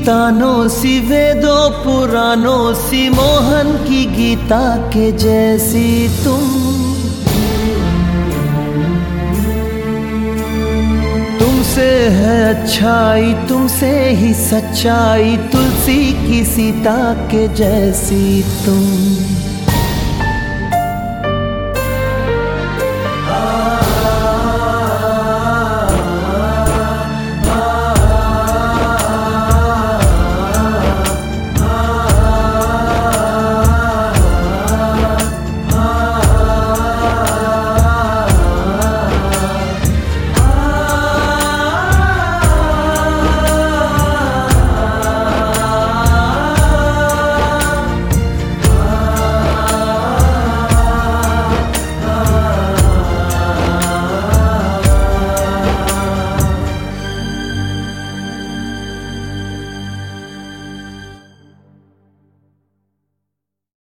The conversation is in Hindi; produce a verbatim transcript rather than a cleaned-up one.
तानों सी वेदों पुराणों सी मोहन की गीता के जैसी तुम। तुमसे है अच्छाई तुमसे ही सच्चाई, तुलसी की सीता के जैसी तुम।